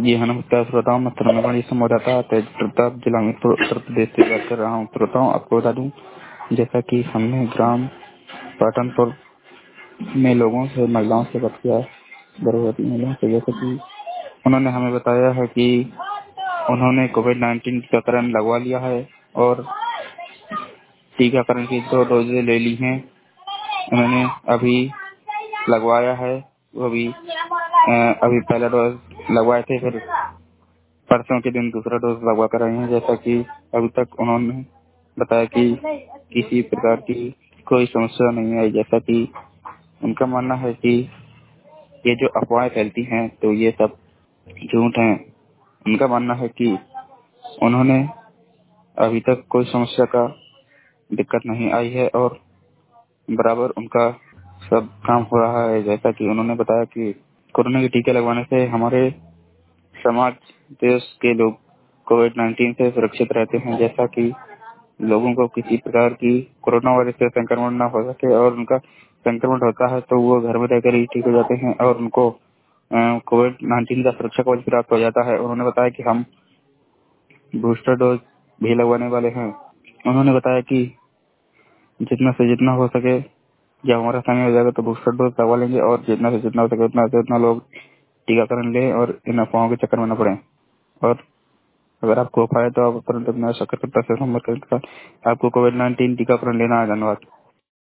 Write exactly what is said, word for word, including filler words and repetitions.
जी हाँ, नमस्कार श्रोताओं। मैं तरुणवाणी संवाददाता तेज प्रताप जिला में उत्तर प्रदेश से बात कर रहा हूँ। श्रोताओं, आपको बता दूं, जैसा कि हमने ग्राम पाटनपुर में लोगों से, महिलाओं से बात किया, गर्भवती महिलाओं से, जैसे कि उन्होंने हमें बताया है कि उन्होंने कोविड नाइन्टीन टीकाकरण लगवा लिया है और टीकाकरण की दो डोजें ले ली हैं। उन्होंने अभी लगवाया है, वो अभी अ, अभी पहला डोज लगवाए थे, फिर परसों के दिन दूसरा डोज लगवा कर आए हैं। जैसा कि अभी तक उन्होंने बताया कि किसी प्रकार की कोई समस्या नहीं आई। जैसा कि उनका मानना है कि ये जो अफवाहें फैलती हैं तो ये सब झूठ हैं। उनका मानना है कि उन्होंने अभी तक कोई समस्या का दिक्कत नहीं आई है और बराबर उनका सब काम हो रहा है। जैसा कि उन्होंने बताया कि कोरोना के टीके लगवाने से हमारे समाज, देश के लोग कोविड नाइन्टीन से सुरक्षित रहते हैं। जैसा कि लोगों को किसी प्रकार की कोरोना वायरस से संक्रमण न हो सके और उनका संक्रमण होता है तो वो घर में रहकर ही ठीक हो जाते हैं और उनको कोविड नाइन्टीन का सुरक्षा कवच प्राप्त हो जाता है। उन्होंने बताया कि हम बूस्टर डोज भी लगवाने वाले हैं। उन्होंने बताया कि जितना से जितना हो सके, जब हमारा समय हो जाएगा तो बूस्टर डोज लगवा लेंगे और जितना से जितना हो सके उतना से उतना लोग टीकाकरण लें और इन अफवाहों के चक्कर में न पड़े। और अगर आपको अफवाह है तो आप तुरंत अपना शकरकर्ता से संपर्क करें। आपको कोविड नाइन्टीन टीकाकरण लेना है। धन्यवाद।